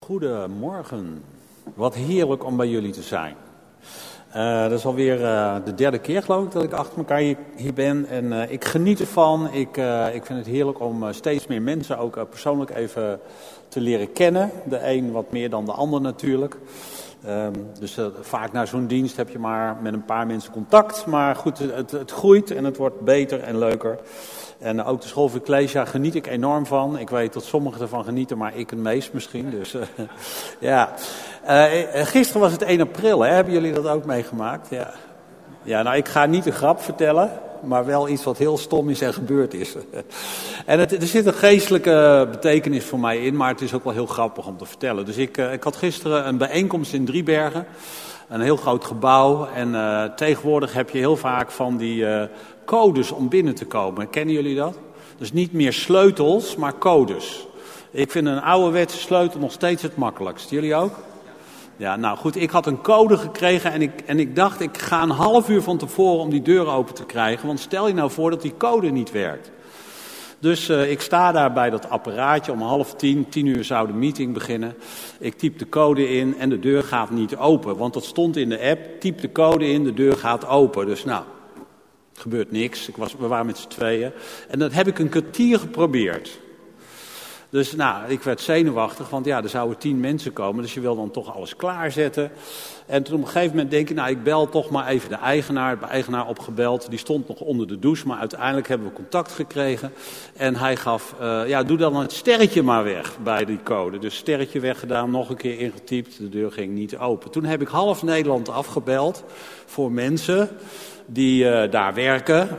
Goedemorgen. Wat heerlijk om bij jullie te zijn. Dat is alweer de derde keer geloof ik dat ik achter elkaar hier ben. En ik geniet ervan. Ik vind het heerlijk om steeds meer mensen ook persoonlijk even te leren kennen. De een wat meer dan de ander natuurlijk. Dus vaak na zo'n dienst heb je maar met een paar mensen contact. Maar goed, het groeit en het wordt beter en leuker. En ook de school voor Ecclesia geniet ik enorm van. Ik weet dat sommigen ervan genieten, maar ik het meest misschien. Dus ja. Gisteren was het 1 april, hè? Hebben jullie dat ook meegemaakt? Ja. Ja, nou ik ga niet een grap vertellen, maar wel iets wat heel stom is en gebeurd is. En er zit een geestelijke betekenis voor mij in, maar het is ook wel heel grappig om te vertellen. Dus ik had gisteren een bijeenkomst in Driebergen. Een heel groot gebouw en tegenwoordig heb je heel vaak van die codes om binnen te komen. Kennen jullie dat? Dus niet meer sleutels, maar codes. Ik vind een ouderwetse sleutel nog steeds het makkelijkst. Jullie ook? Ja, nou goed, ik had een code gekregen en ik dacht ik ga een half uur van tevoren om die deur open te krijgen. Want stel je nou voor dat die code niet werkt. Dus ik sta daar bij dat apparaatje om 9:30, 10:00 zou de meeting beginnen. Ik typ de code in en de deur gaat niet open. Want dat stond in de app, typ de code in, de deur gaat open. Dus nou, er gebeurt niks. We waren met z'n tweeën. En dat heb ik een kwartier geprobeerd. Dus nou, ik werd zenuwachtig, want ja, er zouden 10 mensen komen. Dus je wil dan toch alles klaarzetten. En toen op een gegeven moment denk ik, nou, ik bel toch maar even de eigenaar opgebeld. Die stond nog onder de douche, maar uiteindelijk hebben we contact gekregen. En hij gaf, doe dan het sterretje maar weg bij die code. Dus sterretje weggedaan, nog een keer ingetypt, de deur ging niet open. Toen heb ik half Nederland afgebeld voor mensen die daar werken,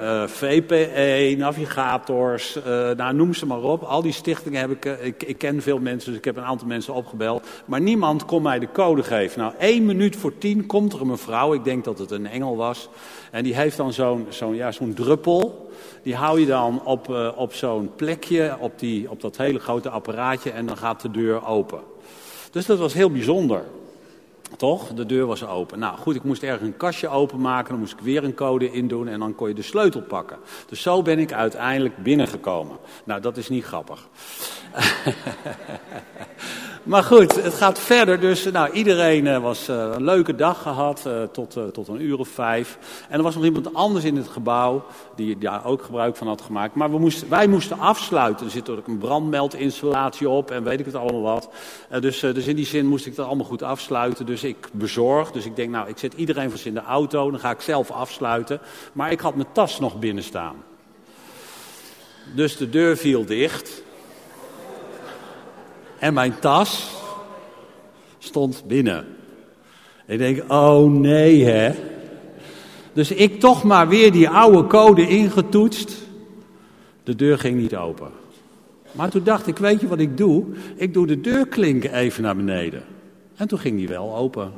VPE, navigators, noem ze maar op. Al die stichtingen heb ik ken veel mensen, dus ik heb een aantal mensen opgebeld. Maar niemand kon mij de code geven. Nou, 9:50 komt er een mevrouw, ik denk dat het een engel was. En die heeft dan zo'n druppel. Die hou je dan op zo'n plekje, op dat hele grote apparaatje en dan gaat de deur open. Dus dat was heel bijzonder. Toch? De deur was open. Nou goed, ik moest ergens een kastje openmaken. Dan moest ik weer een code indoen en dan kon je de sleutel pakken. Dus zo ben ik uiteindelijk binnengekomen. Nou, dat is niet grappig. Maar goed, het gaat verder. Dus nou, iedereen was een leuke dag gehad tot 5:00. En er was nog iemand anders in het gebouw die daar ook gebruik van had gemaakt. Maar wij moesten afsluiten. Er zit ook een brandmeldinstallatie op en weet ik het allemaal wat. Dus in die zin moest ik dat allemaal goed afsluiten. Dus ik bezorg. Dus ik denk, nou, ik zet iedereen vast in de auto. Dan ga ik zelf afsluiten. Maar ik had mijn tas nog binnen staan. Dus de deur viel dicht. En mijn tas stond binnen. Ik denk, oh nee hè. Dus ik toch maar weer die oude code ingetoetst. De deur ging niet open. Maar toen dacht ik, weet je wat ik doe? Ik doe de deurklinken even naar beneden. En toen ging die wel open.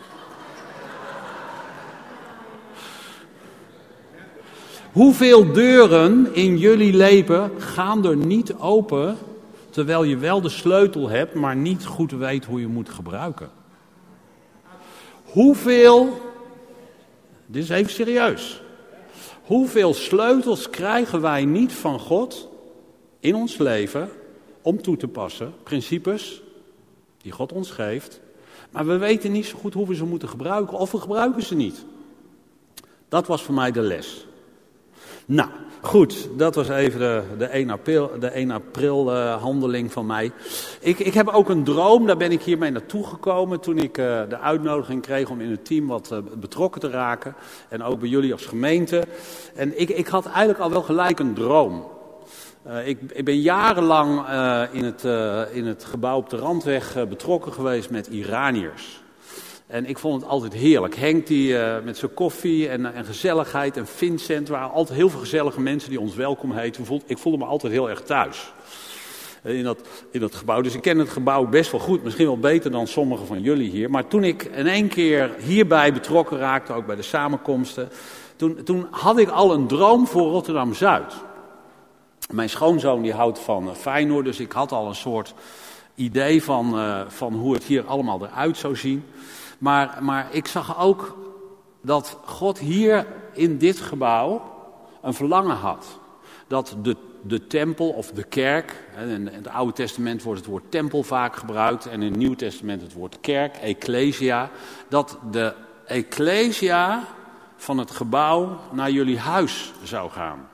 Hoeveel deuren in jullie leven gaan er niet open, terwijl je wel de sleutel hebt, maar niet goed weet hoe je moet gebruiken? Dit is even serieus. Hoeveel sleutels krijgen wij niet van God in ons leven om toe te passen? Principes die God ons geeft. Maar we weten niet zo goed hoe we ze moeten gebruiken of we gebruiken ze niet. Dat was voor mij de les. Nou, goed, dat was even de 1 april handeling van mij. Ik heb ook een droom, daar ben ik hiermee naartoe gekomen toen ik de uitnodiging kreeg om in het team wat betrokken te raken. En ook bij jullie als gemeente. En ik had eigenlijk al wel gelijk een droom. Ik ben jarenlang in het gebouw op de Randweg betrokken geweest met Iraniërs. En ik vond het altijd heerlijk. Henk die met zijn koffie en gezelligheid en Vincent waren altijd heel veel gezellige mensen die ons welkom heten. Ik voelde me altijd heel erg thuis in dat gebouw. Dus ik ken het gebouw best wel goed, misschien wel beter dan sommigen van jullie hier. Maar toen ik in één keer hierbij betrokken raakte, ook bij de samenkomsten, toen had ik al een droom voor Rotterdam-Zuid. Mijn schoonzoon die houdt van Feyenoord, dus ik had al een soort idee van hoe het hier allemaal eruit zou zien. Maar ik zag ook dat God hier in dit gebouw een verlangen had. Dat de tempel of de kerk. In het Oude Testament wordt het woord tempel vaak gebruikt en in het Nieuwe Testament het woord kerk, ecclesia. Dat de ecclesia van het gebouw naar jullie huis zou gaan.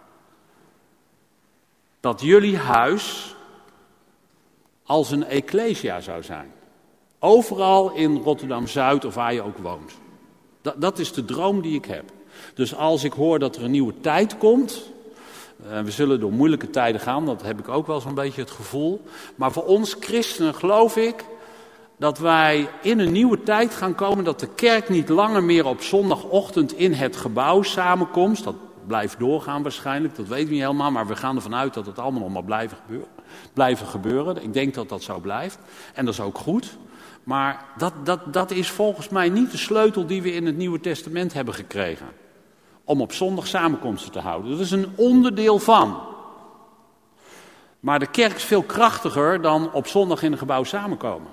Dat jullie huis als een ecclesia zou zijn. Overal in Rotterdam-Zuid of waar je ook woont. Dat is de droom die ik heb. Dus als ik hoor dat er een nieuwe tijd komt, we zullen door moeilijke tijden gaan, dat heb ik ook wel zo'n beetje het gevoel. Maar voor ons christenen geloof ik dat wij in een nieuwe tijd gaan komen, dat de kerk niet langer meer op zondagochtend in het gebouw samenkomt. Dat blijft doorgaan waarschijnlijk, dat weten we niet helemaal, maar we gaan ervan uit dat het allemaal nog maar blijven gebeuren. Ik denk dat dat zo blijft en dat is ook goed. Maar dat is volgens mij niet de sleutel die we in het Nieuwe Testament hebben gekregen. Om op zondag samenkomsten te houden. Dat is een onderdeel van. Maar de kerk is veel krachtiger dan op zondag in een gebouw samenkomen.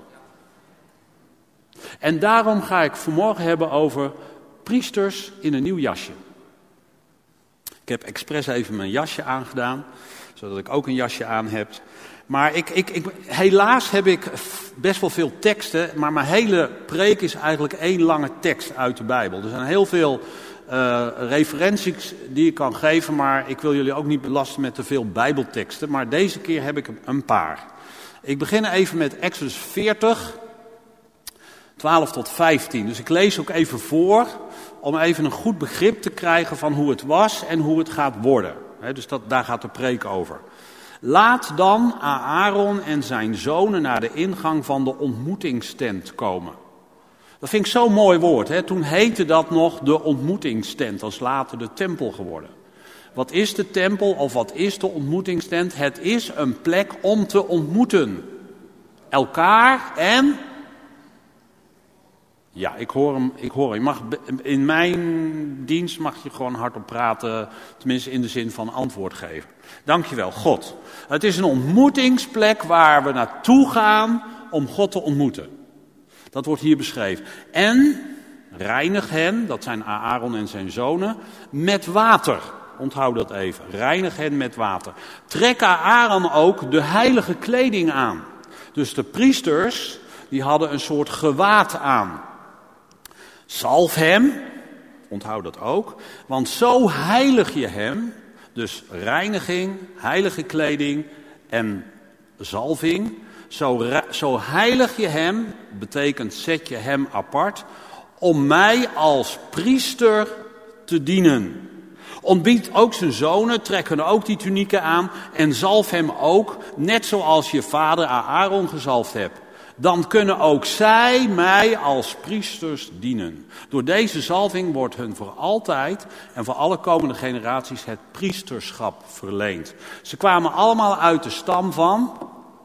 En daarom ga ik vanmorgen hebben over priesters in een nieuw jasje. Ik heb expres even mijn jasje aangedaan, zodat ik ook een jasje aan heb. Maar helaas heb ik best wel veel teksten, maar mijn hele preek is eigenlijk één lange tekst uit de Bijbel. Er zijn heel veel referenties die ik kan geven, maar ik wil jullie ook niet belasten met te veel Bijbelteksten. Maar deze keer heb ik een paar. Ik begin even met Exodus 40, 12 tot 15. Dus ik lees ook even voor, om even een goed begrip te krijgen van hoe het was en hoe het gaat worden. Dus daar gaat de preek over. Laat dan Aaron en zijn zonen naar de ingang van de ontmoetingstent komen. Dat vind ik zo'n mooi woord. Toen heette dat nog de ontmoetingstent, dat is later de tempel geworden. Wat is de tempel of wat is de ontmoetingstent? Het is een plek om te ontmoeten. Elkaar en... Ja, ik hoor hem. In mijn dienst mag je gewoon hardop praten, tenminste in de zin van antwoord geven. Dankjewel, God. Het is een ontmoetingsplek waar we naartoe gaan om God te ontmoeten. Dat wordt hier beschreven. En reinig hen, dat zijn Aaron en zijn zonen, met water. Onthoud dat even. Reinig hen met water. Trek Aaron ook de heilige kleding aan. Dus de priesters, die hadden een soort gewaad aan. Zalf hem, onthoud dat ook, want zo heilig je hem, dus reiniging, heilige kleding en zalving, zo heilig je hem, betekent zet je hem apart, om mij als priester te dienen. Ontbiedt ook zijn zonen, trekken ook die tunieken aan en zalf hem ook, net zoals je vader Aaron gezalfd hebt. Dan kunnen ook zij mij als priesters dienen. Door deze zalving wordt hun voor altijd en voor alle komende generaties het priesterschap verleend. Ze kwamen allemaal uit de stam van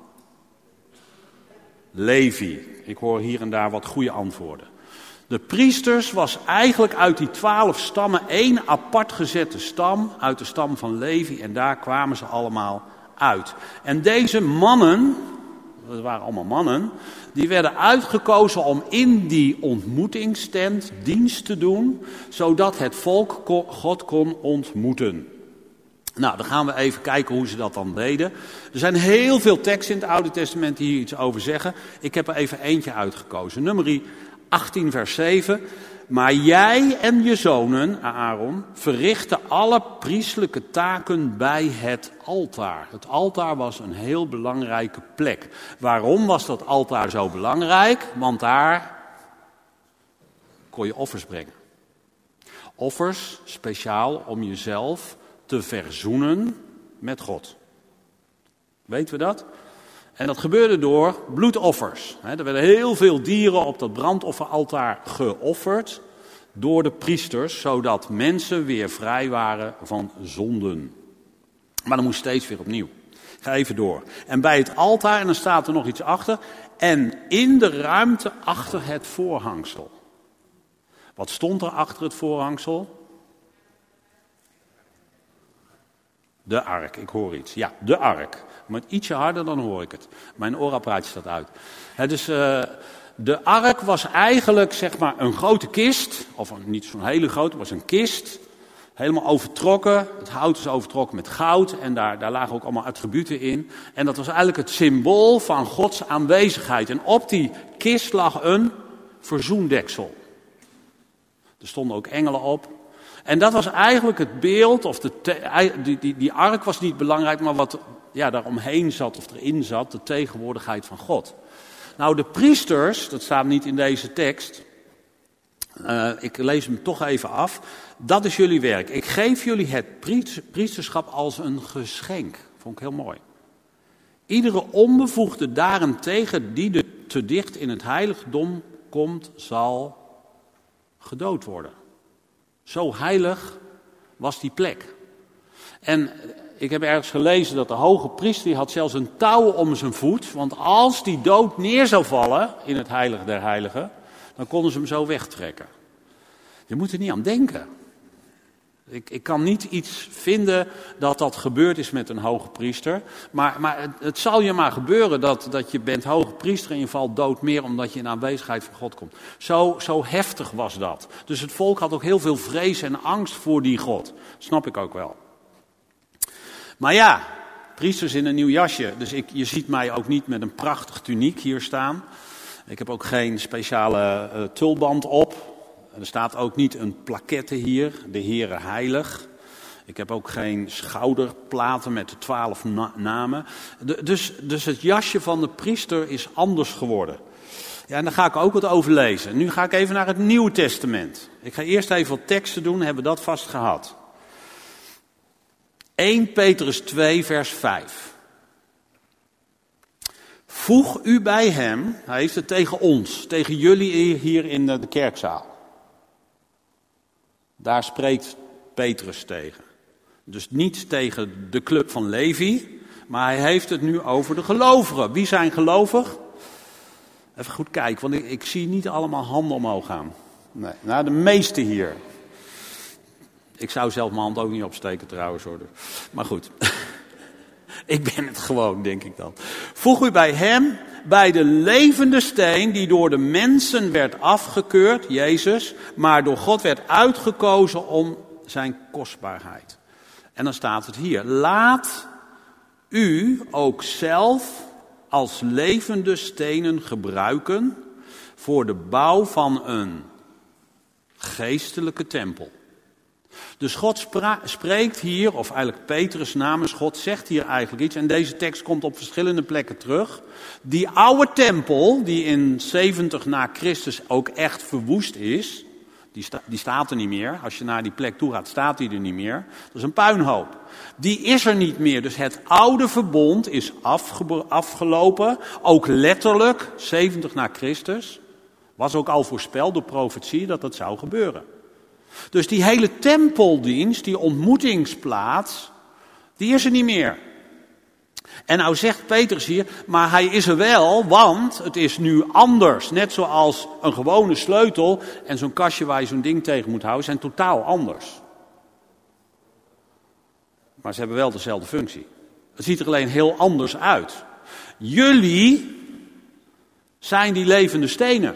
Levi. Ik hoor hier en daar wat goede antwoorden. De priesters was eigenlijk uit die 12 stammen één apart gezette stam, uit de stam van Levi, en daar kwamen ze allemaal uit. En deze mannen, dat waren allemaal mannen, die werden uitgekozen om in die ontmoetingstent dienst te doen, zodat het volk God kon ontmoeten. Nou, dan gaan we even kijken hoe ze dat dan deden. Er zijn heel veel teksten in het Oude Testament die hier iets over zeggen. Ik heb er even eentje uitgekozen. Numeri 18 vers 7. Maar jij en je zonen, Aaron, verrichten alle priestelijke taken bij het altaar. Het altaar was een heel belangrijke plek. Waarom was dat altaar zo belangrijk? Want daar kon je offers brengen. Offers speciaal om jezelf te verzoenen met God. Weten we dat? En dat gebeurde door bloedoffers. Er werden heel veel dieren op dat brandofferaltaar geofferd door de priesters, zodat mensen weer vrij waren van zonden. Maar dat moest steeds weer opnieuw. Ik ga even door. En bij het altaar, en dan staat er nog iets achter, en in de ruimte achter het voorhangsel. Wat stond er achter het voorhangsel? De ark, ik hoor iets. Ja, de ark. Maar ietsje harder, dan hoor ik het. Mijn oorapparaatje staat uit. Dus de ark was eigenlijk zeg maar een grote kist, of niet zo'n hele grote, het was een kist. Helemaal overtrokken. Het hout is overtrokken met goud. En daar lagen ook allemaal attributen in. En dat was eigenlijk het symbool van Gods aanwezigheid. En op die kist lag een verzoendeksel. Er stonden ook engelen op. En dat was eigenlijk het beeld, of die ark was niet belangrijk, maar wat daaromheen zat of erin zat, de tegenwoordigheid van God. Nou, de priesters, dat staat niet in deze tekst, ik lees hem toch even af. Dat is jullie werk. Ik geef jullie het priesterschap als een geschenk. Vond ik heel mooi. Iedere onbevoegde daarentegen die te dicht in het heiligdom komt, zal gedood worden. Zo heilig was die plek. En ik heb ergens gelezen dat de hoge priester die had zelfs een touw om zijn voet. Want als die dood neer zou vallen in het heilige der heiligen, dan konden ze hem zo wegtrekken. Je moet er niet aan denken. Ik kan niet iets vinden dat gebeurd is met een hoge priester. Maar het zal je maar gebeuren dat je bent hoge priester en je valt dood meer omdat je in aanwezigheid van God komt. Zo heftig was dat. Dus het volk had ook heel veel vrees en angst voor die God. Snap ik ook wel. Maar ja, priesters in een nieuw jasje. Dus je ziet mij ook niet met een prachtig tuniek hier staan. Ik heb ook geen speciale tulband op. Er staat ook niet een plaquette hier, de Heere heilig. Ik heb ook geen schouderplaten met de 12 namen. Dus het jasje van de priester is anders geworden. Ja, en daar ga ik ook wat over lezen. Nu ga ik even naar het Nieuwe Testament. Ik ga eerst even wat teksten doen, hebben we dat vast gehad. 1 Petrus 2 vers 5. Voeg u bij hem, hij heeft het tegen ons, tegen jullie hier in de kerkzaal. Daar spreekt Petrus tegen. Dus niet tegen de club van Levi, maar hij heeft het nu over de gelovigen. Wie zijn gelovig? Even goed kijken, want ik zie niet allemaal handen omhoog gaan. Nee, nou de meeste hier. Ik zou zelf mijn hand ook niet opsteken trouwens hoor. Maar goed, ik ben het gewoon denk ik dan. Voeg u bij hem, bij de levende steen die door de mensen werd afgekeurd, Jezus, maar door God werd uitgekozen om zijn kostbaarheid. En dan staat het hier, laat u ook zelf als levende stenen gebruiken voor de bouw van een geestelijke tempel. Dus God spreekt hier, of eigenlijk Petrus namens God zegt hier eigenlijk iets. En deze tekst komt op verschillende plekken terug. Die oude tempel, die in 70 na Christus ook echt verwoest is. Die staat er niet meer. Als je naar die plek toe gaat, staat die er niet meer. Dat is een puinhoop. Die is er niet meer. Dus het oude verbond is afgelopen. Ook letterlijk, 70 na Christus. Was ook al voorspeld door profetie dat dat zou gebeuren. Dus die hele tempeldienst, die ontmoetingsplaats, die is er niet meer. En nou zegt Petrus hier, maar hij is er wel, want het is nu anders. Net zoals een gewone sleutel en zo'n kastje waar je zo'n ding tegen moet houden, zijn totaal anders. Maar ze hebben wel dezelfde functie. Het ziet er alleen heel anders uit. Jullie zijn die levende stenen.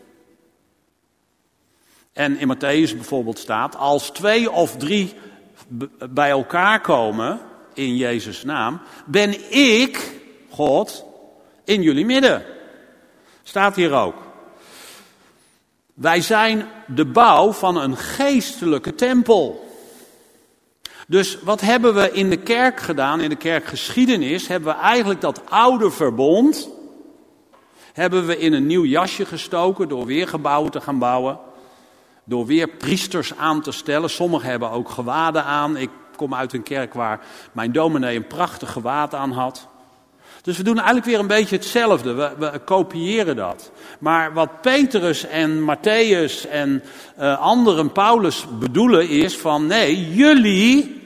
En in Mattheüs bijvoorbeeld staat, als 2 of 3 bij elkaar komen in Jezus' naam, ben ik, God, in jullie midden. Staat hier ook. Wij zijn de bouw van een geestelijke tempel. Dus wat hebben we in de kerk gedaan, in de kerkgeschiedenis, hebben we eigenlijk dat oude verbond, hebben we in een nieuw jasje gestoken door weer gebouwen te gaan bouwen. Door weer priesters aan te stellen. Sommigen hebben ook gewaden aan. Ik kom uit een kerk waar mijn dominee een prachtig gewaad aan had. Dus we doen eigenlijk weer een beetje hetzelfde. We kopiëren dat. Maar wat Petrus en Mattheüs en anderen, Paulus bedoelen is van nee, jullie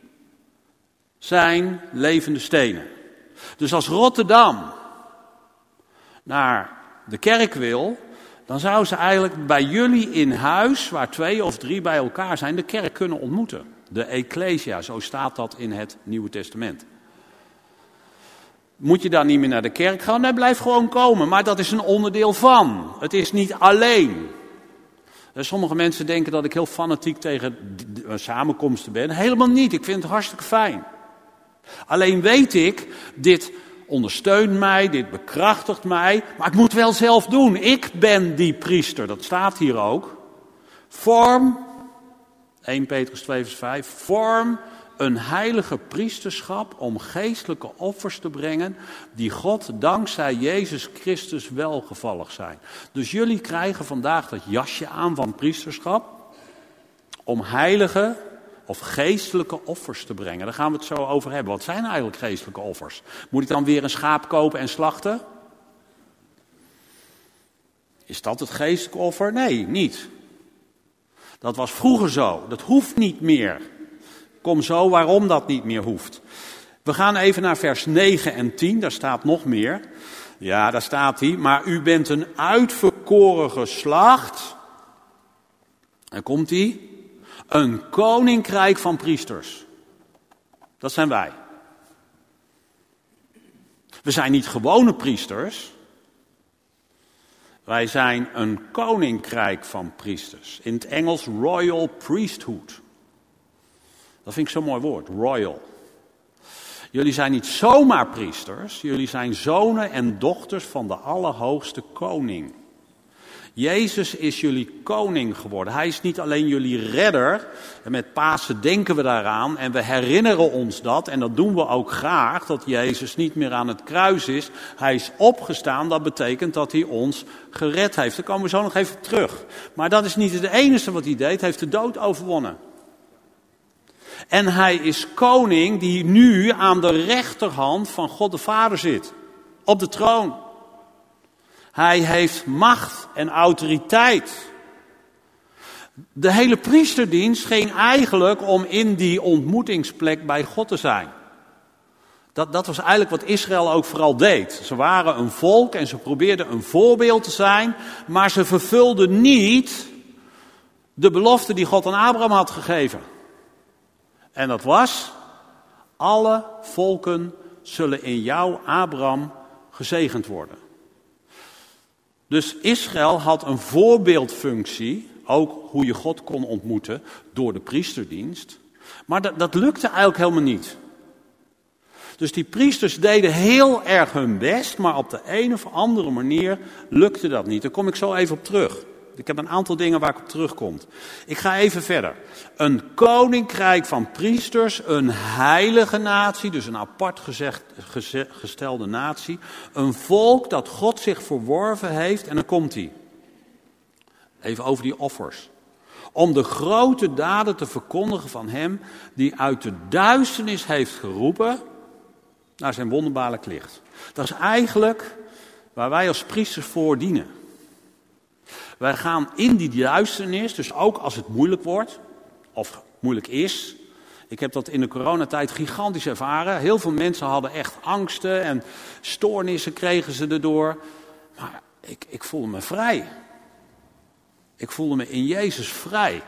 zijn levende stenen. Dus als Rotterdam naar de kerk wil, dan zou ze eigenlijk bij jullie in huis, waar 2 of 3 bij elkaar zijn, de kerk kunnen ontmoeten. De Ecclesia, zo staat dat in het Nieuwe Testament. Moet je dan niet meer naar de kerk gaan? Nee, blijf gewoon komen. Maar dat is een onderdeel van. Het is niet alleen. Sommige mensen denken dat ik heel fanatiek tegen samenkomsten ben. Helemaal niet, ik vind het hartstikke fijn. Alleen weet ik, dit ondersteunt mij, dit bekrachtigt mij, maar ik moet wel zelf doen. Ik ben die priester, dat staat hier ook. Vorm, 1 Petrus 2 vers 5, vorm een heilige priesterschap om geestelijke offers te brengen die God dankzij Jezus Christus welgevallig zijn. Dus jullie krijgen vandaag dat jasje aan van priesterschap om heilige of geestelijke offers te brengen. Daar gaan we het zo over hebben. Wat zijn eigenlijk geestelijke offers? Moet ik dan weer een schaap kopen en slachten? Is dat het geestelijke offer? Nee, niet. Dat was vroeger zo. Dat hoeft niet meer. Kom zo waarom dat niet meer hoeft. We gaan even naar vers 9 en 10. Daar staat nog meer. Ja, daar staat hij. Maar u bent een uitverkoren geslacht. En komt hij. Een koninkrijk van priesters. Dat zijn wij. We zijn niet gewone priesters. Wij zijn een koninkrijk van priesters. In het Engels royal priesthood. Dat vind ik zo'n mooi woord, royal. Jullie zijn niet zomaar priesters. Jullie zijn zonen en dochters van de Allerhoogste Koning. Jezus is jullie koning geworden. Hij is niet alleen jullie redder. En met Pasen denken we daaraan en we herinneren ons dat. En dat doen we ook graag, dat Jezus niet meer aan het kruis is. Hij is opgestaan, dat betekent dat hij ons gered heeft. Daar komen we zo nog even op terug. Maar dat is niet het enige wat hij deed. Hij heeft de dood overwonnen. En hij is koning die nu aan de rechterhand van God de Vader zit. Op de troon. Hij heeft macht en autoriteit. De hele priesterdienst ging eigenlijk om in die ontmoetingsplek bij God te zijn. Dat was eigenlijk wat Israël ook vooral deed. Ze waren een volk en ze probeerden een voorbeeld te zijn, maar ze vervulden niet de belofte die God aan Abraham had gegeven. En dat was, alle volken zullen in jou, Abraham, gezegend worden. Dus Israël had een voorbeeldfunctie, ook hoe je God kon ontmoeten, door de priesterdienst. Maar dat lukte eigenlijk helemaal niet. Dus die priesters deden heel erg hun best, maar op de een of andere manier lukte dat niet. Daar kom ik zo even op terug. Ik heb een aantal dingen waar ik op terugkom. Ik ga even verder. Een koninkrijk van priesters, een heilige natie, dus een apart gestelde natie. Een volk dat God zich verworven heeft, en dan komt hij. Even over die offers. Om de grote daden te verkondigen van hem die uit de duisternis heeft geroepen naar zijn wonderbaarlijk licht. Dat is eigenlijk waar wij als priesters voor dienen. Wij gaan in die duisternis, dus ook als het moeilijk wordt, of moeilijk is. Ik heb dat in de coronatijd gigantisch ervaren. Heel veel mensen hadden echt angsten en stoornissen kregen ze erdoor. Maar ik voelde me vrij. Ik voelde me in Jezus vrij.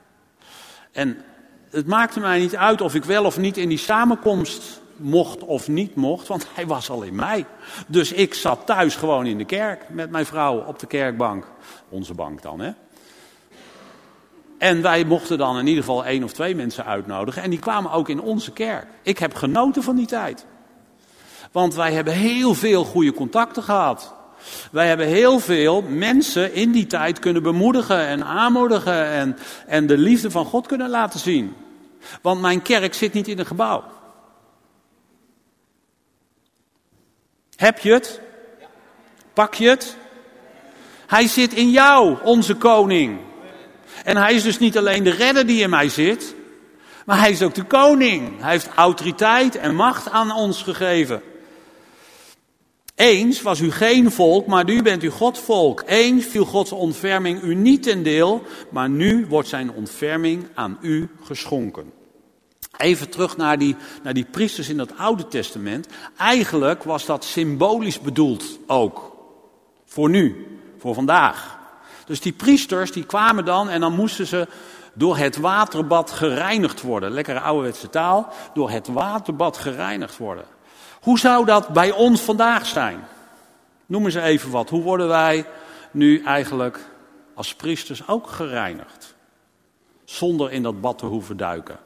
En het maakte mij niet uit of ik wel of niet in die samenkomst mocht of niet mocht, want hij was al in mij. Dus ik zat thuis gewoon in de kerk met mijn vrouw op de kerkbank. Onze bank dan, hè. En wij mochten dan in ieder geval 1 of 2 mensen uitnodigen. En die kwamen ook in onze kerk. Ik heb genoten van die tijd. Want wij hebben heel veel goede contacten gehad. Wij hebben heel veel mensen in die tijd kunnen bemoedigen en aanmoedigen. En de liefde van God kunnen laten zien. Want mijn kerk zit niet in een gebouw. Heb je het? Pak je het? Hij zit in jou, onze koning. En hij is dus niet alleen de redder die in mij zit, maar hij is ook de koning. Hij heeft autoriteit en macht aan ons gegeven. Eens was u geen volk, maar nu bent u Gods volk. Eens viel Gods ontferming u niet ten deel, maar nu wordt zijn ontferming aan u geschonken. Even terug naar die priesters in het Oude Testament. Eigenlijk was dat symbolisch bedoeld ook. Voor nu, voor vandaag. Dus die priesters die kwamen dan en dan moesten ze door het waterbad gereinigd worden. Lekkere ouderwetse taal. Door het waterbad gereinigd worden. Hoe zou dat bij ons vandaag zijn? Noem eens even wat. Hoe worden wij nu eigenlijk als priesters ook gereinigd. Zonder in dat bad te hoeven duiken.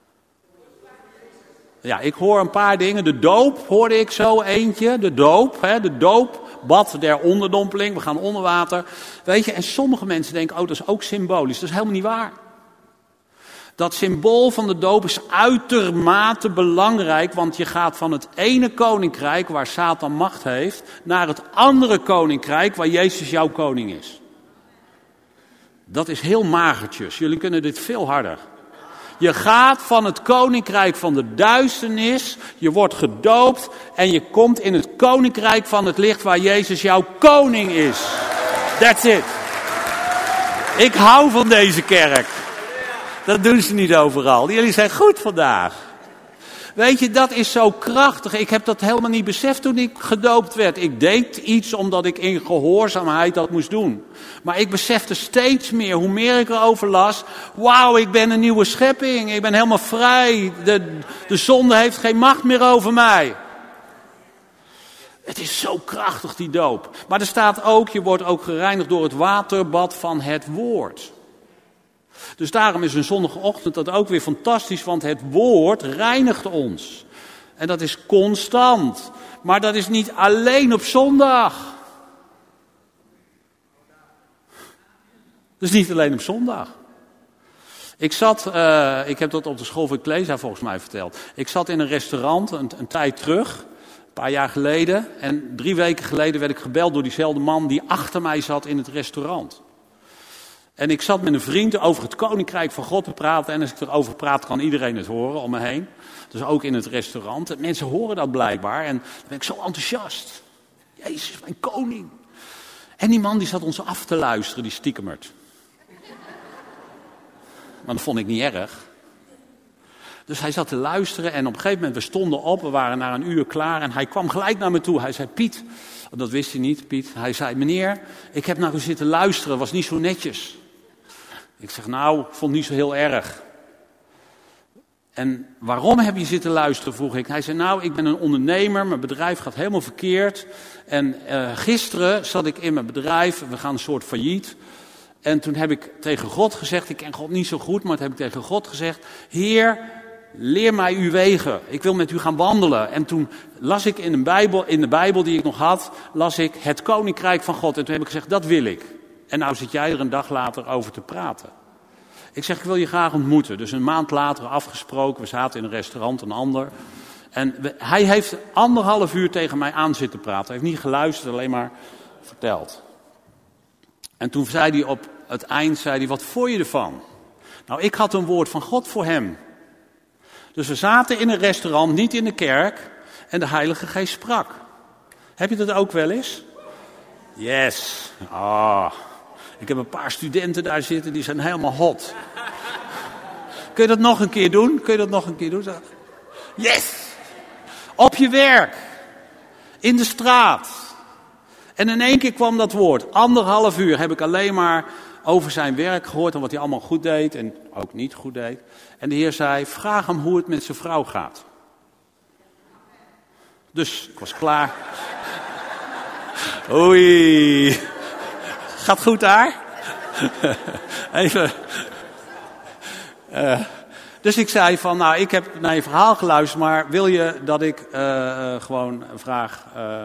Ja, ik hoor een paar dingen. De doop hoorde ik zo eentje. De doop, bad der onderdompeling. We gaan onder water. Weet je, en sommige mensen denken, dat is ook symbolisch. Dat is helemaal niet waar. Dat symbool van de doop is uitermate belangrijk, want je gaat van het ene koninkrijk waar Satan macht heeft, naar het andere koninkrijk waar Jezus jouw koning is. Dat is heel magertjes. Jullie kunnen dit veel harder. Je gaat van het koninkrijk van de duisternis, je wordt gedoopt en je komt in het koninkrijk van het licht waar Jezus jouw koning is. That's it. Ik hou van deze kerk. Dat doen ze niet overal. Jullie zijn goed vandaag. Weet je, dat is zo krachtig. Ik heb dat helemaal niet beseft toen ik gedoopt werd. Ik deed iets omdat ik in gehoorzaamheid dat moest doen. Maar ik besefte steeds meer, hoe meer ik erover las. Wauw, ik ben een nieuwe schepping. Ik ben helemaal vrij. De zonde heeft geen macht meer over mij. Het is zo krachtig, die doop. Maar er staat ook, je wordt ook gereinigd door het waterbad van het woord. Dus daarom is een zondagochtend dat ook weer fantastisch, want het woord reinigt ons. En dat is constant. Maar dat is niet alleen op zondag. Dat is niet alleen op zondag. Ik heb dat op de school voor Ecclesia volgens mij verteld. Ik zat in een restaurant een tijd terug, een paar jaar geleden. En 3 weken geleden werd ik gebeld door diezelfde man die achter mij zat in het restaurant. En ik zat met een vriend over het koninkrijk van God te praten. En als ik erover praat, kan iedereen het horen om me heen. Dus ook in het restaurant. En mensen horen dat blijkbaar. En dan ben ik zo enthousiast. Jezus, mijn koning. En die man die zat ons af te luisteren, die stiekemert. Maar dat vond ik niet erg. Dus hij zat te luisteren en op een gegeven moment, we stonden op. We waren na een uur klaar en hij kwam gelijk naar me toe. Hij zei, Piet, dat wist hij niet, Piet. Hij zei, meneer, ik heb naar u zitten luisteren. Het was niet zo netjes. Ik zeg, nou, ik vond het niet zo heel erg. En waarom heb je zitten luisteren, vroeg ik. Hij zei, nou, ik ben een ondernemer, mijn bedrijf gaat helemaal verkeerd. En gisteren zat ik in mijn bedrijf, we gaan een soort failliet. En toen heb ik tegen God gezegd, ik ken God niet zo goed, maar toen heb ik tegen God gezegd, Heer, leer mij uw wegen. Ik wil met u gaan wandelen. En toen las ik in de Bijbel die ik nog had, las ik het koninkrijk van God. En toen heb ik gezegd, dat wil ik. En nou zit jij er een dag later over te praten. Ik zeg, ik wil je graag ontmoeten. Dus een maand later afgesproken, we zaten in een restaurant, een ander. En hij heeft 1,5 uur tegen mij aan zitten praten. Hij heeft niet geluisterd, alleen maar verteld. En toen zei hij op het eind, wat vond je ervan? Nou, ik had een woord van God voor hem. Dus we zaten in een restaurant, niet in de kerk. En de Heilige Geest sprak. Heb je dat ook wel eens? Yes. Ik heb een paar studenten daar zitten, die zijn helemaal hot. Kun je dat nog een keer doen? Yes. Op je werk. In de straat. En in 1 keer kwam dat woord. 1,5 uur heb ik alleen maar over zijn werk gehoord en wat hij allemaal goed deed en ook niet goed deed. En de Heer zei, vraag hem hoe het met zijn vrouw gaat. Dus ik was klaar. Oei. Gaat goed daar? Even. Dus ik zei van, nou, ik heb naar je verhaal geluisterd, maar wil je dat ik gewoon vraag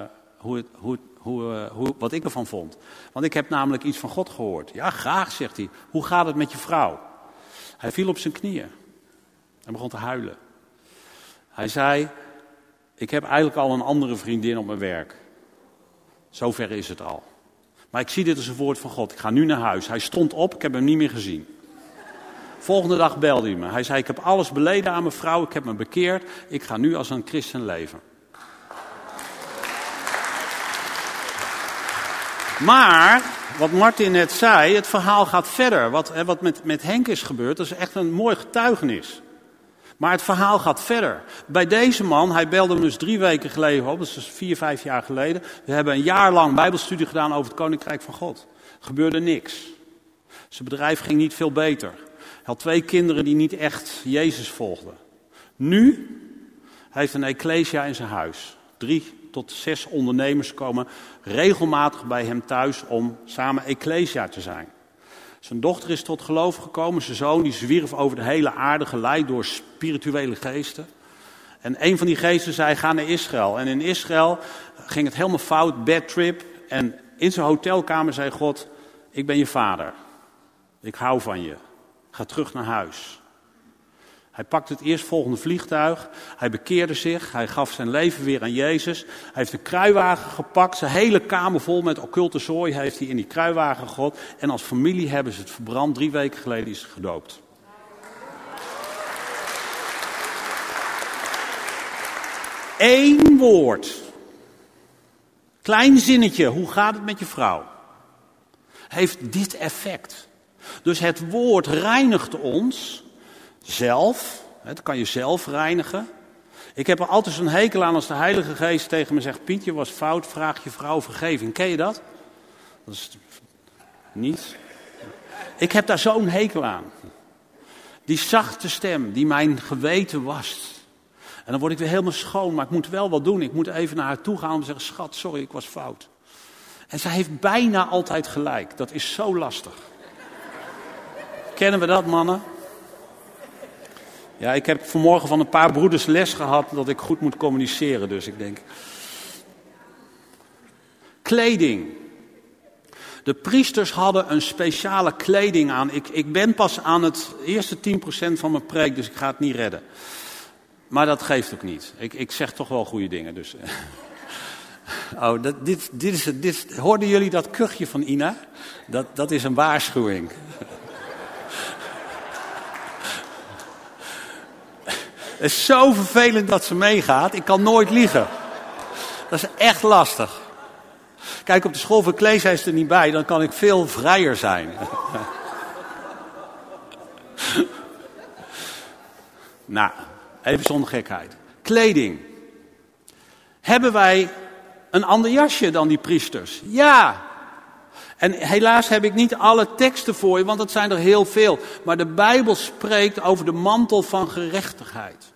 wat ik ervan vond? Want ik heb namelijk iets van God gehoord. Ja, graag, zegt hij. Hoe gaat het met je vrouw? Hij viel op zijn knieën en begon te huilen. Hij zei, ik heb eigenlijk al een andere vriendin op mijn werk. Zover is het al. Maar ik zie dit als een woord van God. Ik ga nu naar huis. Hij stond op, ik heb hem niet meer gezien. Volgende dag belde hij me. Hij zei, ik heb alles beleden aan mijn vrouw, ik heb me bekeerd. Ik ga nu als een christen leven. Maar, wat Martin net zei, het verhaal gaat verder. Wat met Henk is gebeurd, dat is echt een mooi getuigenis. Maar het verhaal gaat verder. Bij deze man, hij belde me dus 3 weken geleden op, dat is dus 4, 5 jaar geleden. We hebben een jaar lang bijbelstudie gedaan over het Koninkrijk van God. Er gebeurde niks. Zijn bedrijf ging niet veel beter. Hij had 2 kinderen die niet echt Jezus volgden. Nu heeft hij een ecclesia in zijn huis. 3 tot 6 ondernemers komen regelmatig bij hem thuis om samen ecclesia te zijn. Zijn dochter is tot geloof gekomen. Zijn zoon die zwierf over de hele aarde, geleid door spirituele geesten. En een van die geesten zei, ga naar Israël. En in Israël ging het helemaal fout, bad trip. En in zijn hotelkamer zei God, ik ben je vader. Ik hou van je. Ga terug naar huis. Hij pakte het eerstvolgende vliegtuig. Hij bekeerde zich. Hij gaf zijn leven weer aan Jezus. Hij heeft een kruiwagen gepakt. Zijn hele kamer vol met occulte zooi heeft hij in die kruiwagen gegooid. En als familie hebben ze het verbrand. 3 weken geleden is hij gedoopt. Eén woord. Klein zinnetje. Hoe gaat het met je vrouw? Heeft dit effect. Dus het woord reinigt ons zelf. Dat kan je zelf reinigen. Ik heb er altijd zo'n hekel aan als de Heilige Geest tegen me zegt, Piet, je was fout, vraag je vrouw vergeving. Ken je dat? Dat is niet. Ik heb daar zo'n hekel aan. Die zachte stem die mijn geweten wast. En dan word ik weer helemaal schoon, maar ik moet wel wat doen. Ik moet even naar haar toe gaan om te zeggen, schat, sorry, ik was fout. En zij heeft bijna altijd gelijk. Dat is zo lastig. Kennen we dat, mannen? Ja, ik heb vanmorgen van een paar broeders les gehad dat ik goed moet communiceren. Dus ik denk. Kleding. De priesters hadden een speciale kleding aan. Ik ben pas aan het eerste 10% van mijn preek, dus ik ga het niet redden. Maar dat geeft ook niet. Ik zeg toch wel goede dingen. Dus. Oh, hoorden jullie dat kuchje van Ina? Dat is een waarschuwing. Het is zo vervelend dat ze meegaat. Ik kan nooit liegen. Dat is echt lastig. Kijk, op de school van Klees is er niet bij. Dan kan ik veel vrijer zijn. Nou, even zonder gekheid. Kleding. Hebben wij een ander jasje dan die priesters? Ja. En helaas heb ik niet alle teksten voor je, want dat zijn er heel veel. Maar de Bijbel spreekt over de mantel van gerechtigheid.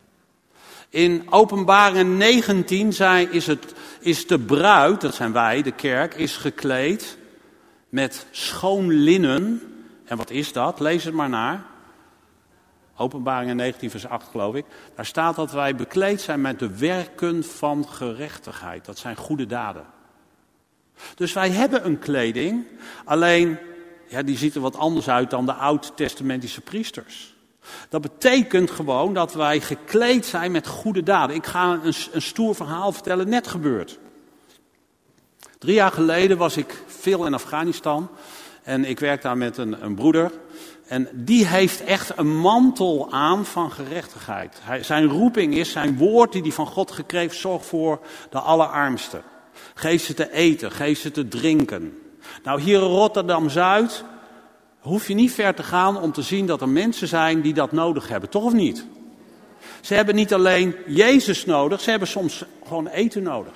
In Openbaringen 19 is de bruid, dat zijn wij, de kerk, is gekleed met schoon linnen. En wat is dat? Lees het maar naar. Openbaringen 19 vers 8 geloof ik. Daar staat dat wij bekleed zijn met de werken van gerechtigheid. Dat zijn goede daden. Dus wij hebben een kleding, alleen ja, die ziet er wat anders uit dan de oud-testamentische priesters. Dat betekent gewoon dat wij gekleed zijn met goede daden. Ik ga een stoer verhaal vertellen, net gebeurd. 3 jaar geleden was ik veel in Afghanistan en ik werk daar met een broeder. En die heeft echt een mantel aan van gerechtigheid. Zijn roeping is, zijn woord die hij van God gekregen heeft, zorg voor de allerarmsten. Geef ze te eten, geef ze te drinken. Nou, hier in Rotterdam-Zuid hoef je niet ver te gaan om te zien dat er mensen zijn die dat nodig hebben. Toch of niet? Ze hebben niet alleen Jezus nodig, ze hebben soms gewoon eten nodig.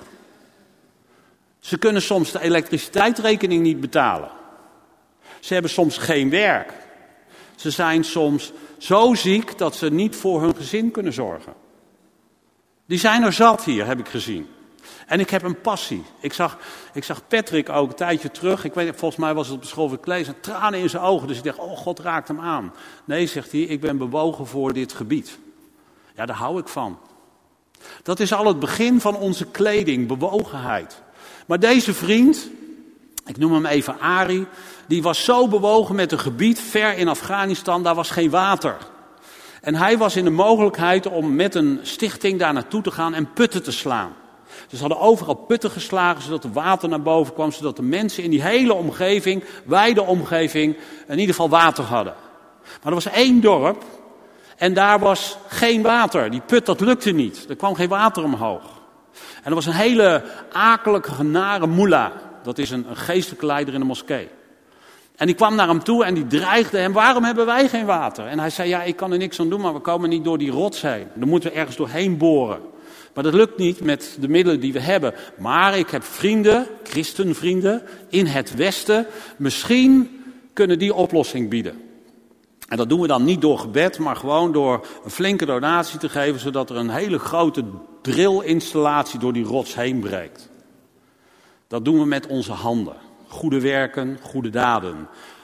Ze kunnen soms de elektriciteitsrekening niet betalen. Ze hebben soms geen werk. Ze zijn soms zo ziek dat ze niet voor hun gezin kunnen zorgen. Die zijn er zat hier, heb ik gezien. En ik heb een passie. Ik zag Patrick ook een tijdje terug. Ik weet, volgens mij was het op de school van Klees. En tranen in zijn ogen. Dus ik dacht, oh, God raakt hem aan. Nee, zegt hij, ik ben bewogen voor dit gebied. Ja, daar hou ik van. Dat is al het begin van onze kleding, bewogenheid. Maar deze vriend, ik noem hem even Ari, die was zo bewogen met een gebied ver in Afghanistan, daar was geen water. En hij was in de mogelijkheid om met een stichting daar naartoe te gaan en putten te slaan. Dus ze hadden overal putten geslagen, zodat er water naar boven kwam, zodat de mensen in die hele omgeving, wijde omgeving, in ieder geval water hadden. Maar er was 1 dorp en daar was geen water. Die put, dat lukte niet. Er kwam geen water omhoog. En er was een hele akelige, nare mullah. Dat is een geestelijke leider in de moskee. En die kwam naar hem toe en die dreigde hem, waarom hebben wij geen water? En hij zei, ja, ik kan er niks aan doen, maar we komen niet door die rots heen. Dan moeten we ergens doorheen boren. Maar dat lukt niet met de middelen die we hebben. Maar ik heb vrienden, christenvrienden, in het Westen. Misschien kunnen die oplossing bieden. En dat doen we dan niet door gebed, maar gewoon door een flinke donatie te geven, zodat er een hele grote drillinstallatie door die rots heen breekt. Dat doen we met onze handen. Goede werken, goede daden.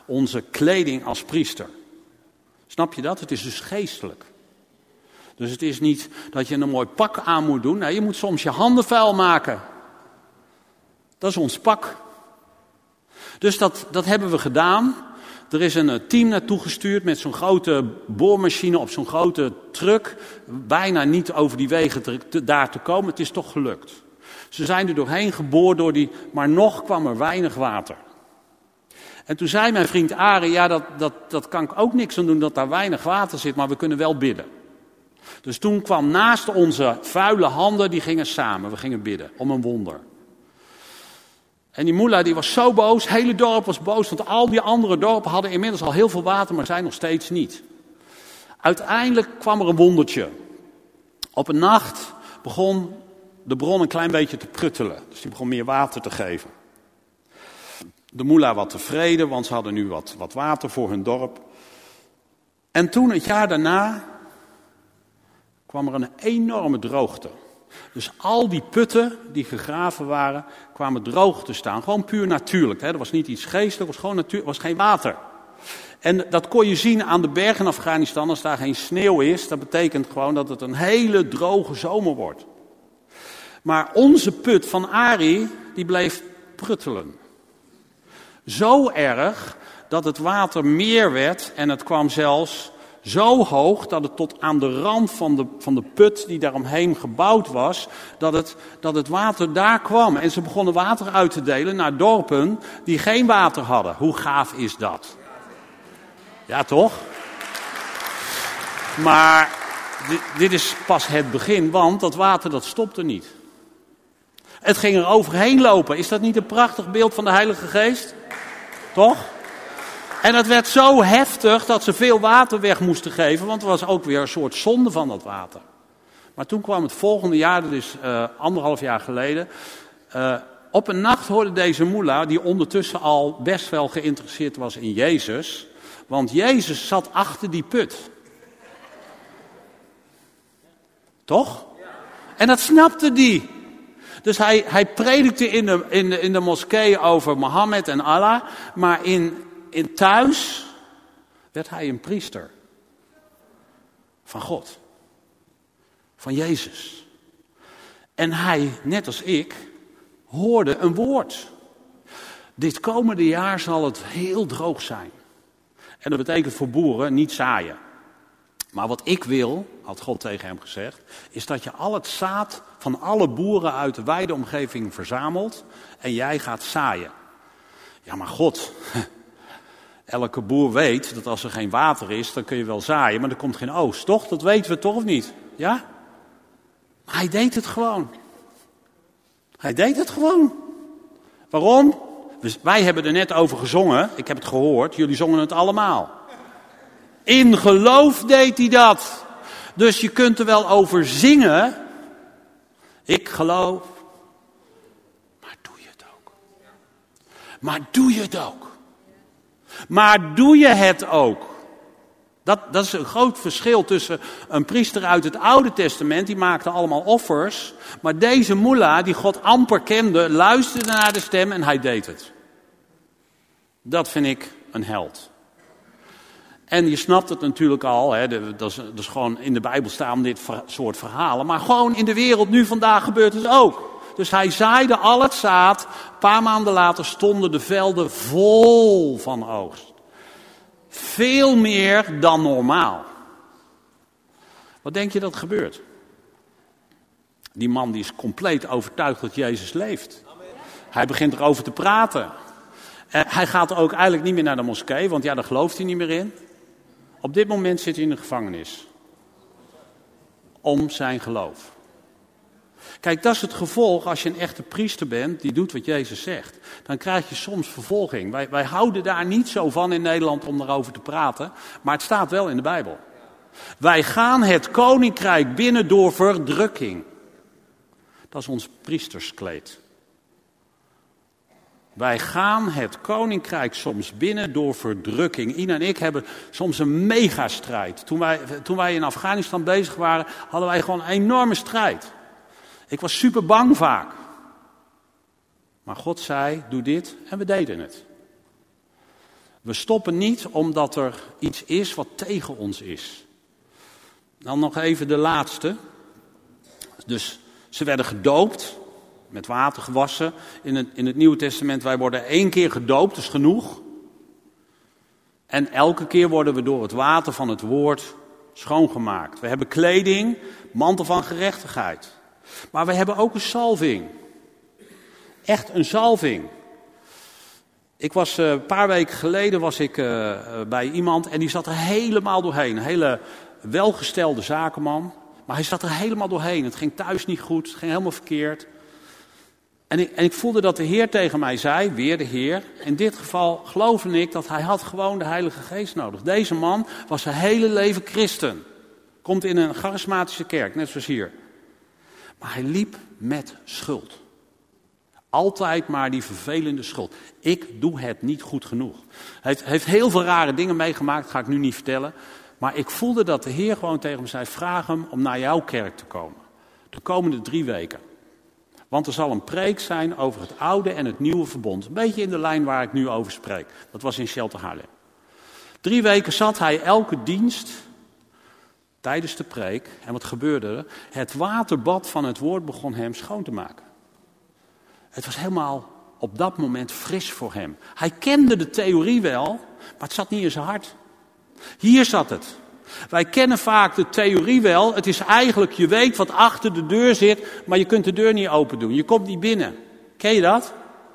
onze kleding als priester. Snap je dat? Het is dus geestelijk. Dus het is niet dat je een mooi pak aan moet doen. Nee, je moet soms je handen vuil maken. Dat is ons pak. Dus dat hebben we gedaan. Er is een team naartoe gestuurd met zo'n grote boormachine op zo'n grote truck. Bijna niet over die wegen daar te komen. Het is toch gelukt. Ze zijn er doorheen geboord maar nog kwam er weinig water. En toen zei mijn vriend Arie, ja dat kan ik ook niks aan doen dat daar weinig water zit, maar we kunnen wel bidden. Dus toen kwam naast onze vuile handen, die gingen samen. We gingen bidden om een wonder. En die moela die was zo boos, het hele dorp was boos, want al die andere dorpen hadden inmiddels al heel veel water, maar zij nog steeds niet. Uiteindelijk kwam er een wondertje. Op een nacht begon de bron een klein beetje te pruttelen, dus die begon meer water te geven. De moela wat tevreden, want ze hadden nu wat water voor hun dorp. En toen, het jaar daarna, kwam er een enorme droogte. Dus al die putten die gegraven waren, kwamen droog te staan. Gewoon puur natuurlijk. Hè? Er was niet iets geestelijks, was gewoon natuur, was geen water. En dat kon je zien aan de bergen in Afghanistan. Als daar geen sneeuw is, dat betekent gewoon dat het een hele droge zomer wordt. Maar onze put van Arie, die bleef pruttelen. Zo erg dat het water meer werd en het kwam zelfs zo hoog dat het tot aan de rand van de put die daaromheen gebouwd was, dat het water daar kwam. En ze begonnen water uit te delen naar dorpen die geen water hadden. Hoe gaaf is dat? Ja, toch? Maar dit is pas het begin, want dat water dat stopte niet. Het ging er overheen lopen. Is dat niet een prachtig beeld van de Heilige Geest? Toch? En het werd zo heftig dat ze veel water weg moesten geven, want er was ook weer een soort zonde van dat water. Maar toen kwam het volgende jaar, dat is 1,5 jaar geleden, op een nacht hoorde deze moela, die ondertussen al best wel geïnteresseerd was in Jezus, want Jezus zat achter die put. Toch? En dat snapte die. Dus hij predikte in de moskee over Mohammed en Allah, maar in thuis werd hij een priester van God, van Jezus. En hij, net als ik, hoorde een woord. Dit komende jaar zal het heel droog zijn. En dat betekent voor boeren niet zaaien. Maar wat ik wil, had God tegen hem gezegd, is dat je al het zaad van alle boeren uit de wijde omgeving verzamelt en jij gaat zaaien. Ja, maar God, elke boer weet dat als er geen water is, dan kun je wel zaaien, maar er komt geen oogst, toch? Dat weten we toch of niet? Ja? Maar hij deed het gewoon. Hij deed het gewoon. Waarom? Wij hebben er net over gezongen, ik heb het gehoord, jullie zongen het allemaal. In geloof deed hij dat. Dus je kunt er wel over zingen. Ik geloof. Maar doe je het ook? Maar doe je het ook? Maar doe je het ook? Dat is een groot verschil tussen een priester uit het Oude Testament, die maakte allemaal offers. Maar deze moela, die God amper kende, luisterde naar de stem en hij deed het. Dat vind ik een held. En je snapt het natuurlijk al, hè, dat is gewoon in de Bijbel staan dit soort verhalen. Maar gewoon in de wereld nu vandaag gebeurt het ook. Dus hij zaaide al het zaad. Een paar maanden later stonden de velden vol van oogst. Veel meer dan normaal. Wat denk je dat gebeurt? Die man die is compleet overtuigd dat Jezus leeft. Hij begint erover te praten. Hij gaat ook eigenlijk niet meer naar de moskee, want ja, daar gelooft hij niet meer in. Op dit moment zit hij in de gevangenis. Om zijn geloof. Kijk, dat is het gevolg als je een echte priester bent, die doet wat Jezus zegt. Dan krijg je soms vervolging. Wij houden daar niet zo van in Nederland om daarover te praten, maar het staat wel in de Bijbel. Wij gaan het koninkrijk binnen door verdrukking. Dat is ons priesterskleed. Wij gaan het koninkrijk soms binnen door verdrukking. Ina en ik hebben soms een megastrijd. Toen wij in Afghanistan bezig waren, hadden wij gewoon een enorme strijd. Ik was super bang vaak. Maar God zei, doe dit en we deden het. We stoppen niet omdat er iets is wat tegen ons is. Dan nog even de laatste. Dus ze werden gedoopt, met water gewassen. In het Nieuwe Testament, wij worden 1 keer gedoopt, dat is genoeg. En elke keer worden we door het water van het woord schoongemaakt. We hebben kleding, mantel van gerechtigheid. Maar we hebben ook een salving. Echt een salving. Een paar weken geleden was ik bij iemand en die zat er helemaal doorheen. Een hele welgestelde zakenman. Maar hij zat er helemaal doorheen. Het ging thuis niet goed, het ging helemaal verkeerd. En ik voelde dat de Heer tegen mij zei, weer de Heer. In dit geval geloofde ik dat hij had gewoon de Heilige Geest nodig. Deze man was zijn hele leven christen. Komt in een charismatische kerk, net zoals hier. Maar hij liep met schuld. Altijd maar die vervelende schuld. Ik doe het niet goed genoeg. Hij heeft heel veel rare dingen meegemaakt, ga ik nu niet vertellen. Maar ik voelde dat de Heer gewoon tegen me zei, vraag hem om naar jouw kerk te komen. De komende 3 weken. Want er zal een preek zijn over het oude en het nieuwe verbond. Een beetje in de lijn waar ik nu over spreek. Dat was in Shelter Haarlem. 3 weken zat hij elke dienst tijdens de preek. En wat gebeurde er? Het waterbad van het woord begon hem schoon te maken. Het was helemaal op dat moment fris voor hem. Hij kende de theorie wel, maar het zat niet in zijn hart. Hier zat het. Wij kennen vaak de theorie wel. Het is eigenlijk, je weet wat achter de deur zit, maar je kunt de deur niet open doen. Je komt niet binnen. Ken je dat?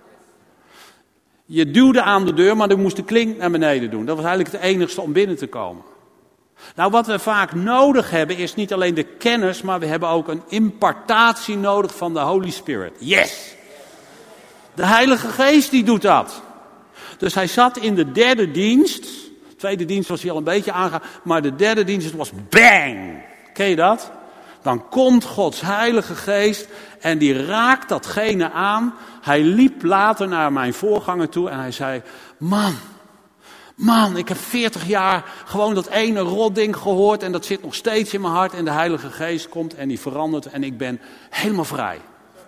Je duwde aan de deur, maar dan moest de klink naar beneden doen. Dat was eigenlijk het enigste om binnen te komen. Nou, wat we vaak nodig hebben is niet alleen de kennis, maar we hebben ook een impartatie nodig van de Holy Spirit. Yes! De Heilige Geest die doet dat. Dus hij zat in de 3e dienst. De 2e dienst was hij al een beetje aangegaan. Maar de 3e dienst het was bang. Ken je dat? Dan komt Gods Heilige Geest en die raakt datgene aan. Hij liep later naar mijn voorganger toe en hij zei, man, ik heb 40 jaar gewoon dat ene rotding gehoord en dat zit nog steeds in mijn hart. En de Heilige Geest komt en die verandert en ik ben helemaal vrij.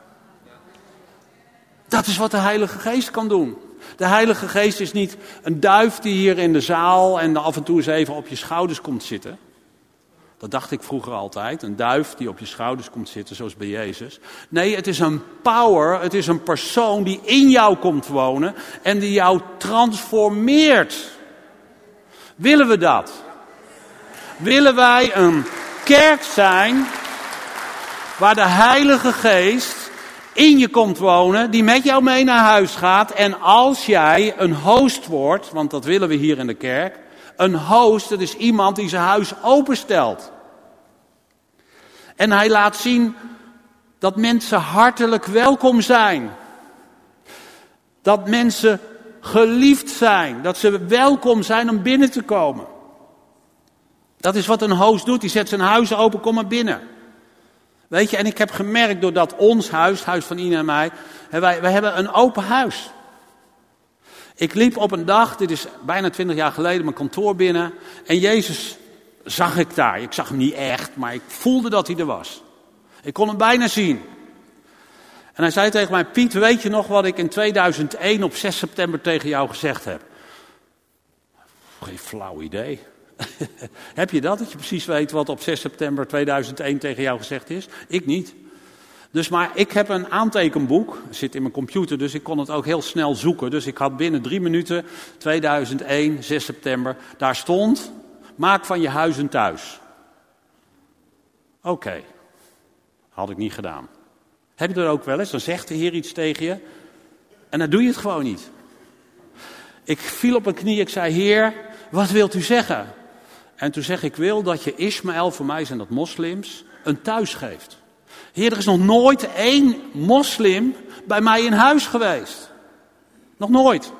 Dat is wat de Heilige Geest kan doen. De Heilige Geest is niet een duif die hier in de zaal en af en toe eens even op je schouders komt zitten. Dat dacht ik vroeger altijd. Een duif die op je schouders komt zitten, zoals bij Jezus. Nee, het is een power, het is een persoon die in jou komt wonen en die jou transformeert. Willen we dat? Willen wij een kerk zijn waar de Heilige Geest in je komt wonen, die met jou mee naar huis gaat. En als jij een host wordt, want dat willen we hier in de kerk. Een host, dat is iemand die zijn huis openstelt. En hij laat zien dat mensen hartelijk welkom zijn. Dat mensen geliefd zijn. Dat ze welkom zijn om binnen te komen. Dat is wat een host doet. Die zet zijn huis open, kom maar binnen. Weet je, en ik heb gemerkt doordat ons huis, het huis van Ina en mij, wij hebben een open huis. Ik liep op een dag, dit is bijna 20 jaar geleden, mijn kantoor binnen. En Jezus zag ik daar. Ik zag hem niet echt, maar ik voelde dat hij er was. Ik kon hem bijna zien. En hij zei tegen mij, Piet, weet je nog wat ik in 2001 op 6 september tegen jou gezegd heb? Geen flauw idee. Heb je dat je precies weet wat op 6 september 2001 tegen jou gezegd is? Ik niet. Dus maar ik heb een aantekenboek, zit in mijn computer, dus ik kon het ook heel snel zoeken. Dus ik had binnen 3 minuten, 2001, 6 september, daar stond, maak van je huis een thuis. Oké, had ik niet gedaan. Heb je dat ook wel eens? Dan zegt de Heer iets tegen je en dan doe je het gewoon niet. Ik viel op mijn knie, ik zei, Heer, wat wilt u zeggen? En toen zeg ik, wil dat je Ismaël, voor mij zijn dat moslims, een thuis geeft. Heer, er is nog nooit 1 moslim bij mij in huis geweest. Nog nooit.